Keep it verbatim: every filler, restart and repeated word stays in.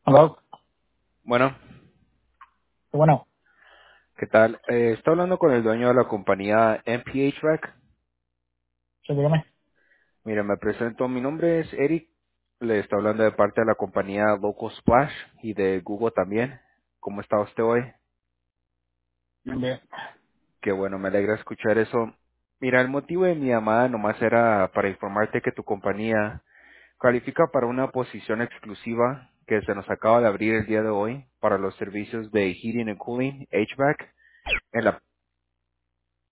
Hello. Bueno, Bueno, ¿qué tal? Eh, está hablando con el dueño de la compañía M P H V A C. sí, dígame. Mira, me presento. Mi nombre es Eric. Le está hablando de parte de la compañía Local Splash y de Google también. ¿Cómo está usted hoy? Bien, bien. Qué bueno, me alegra escuchar eso. Mira, el motivo de mi llamada nomás era para informarte que tu compañía califica para una posición exclusiva que se nos acaba de abrir el día de hoy para los servicios de heating and cooling, H V A C, en la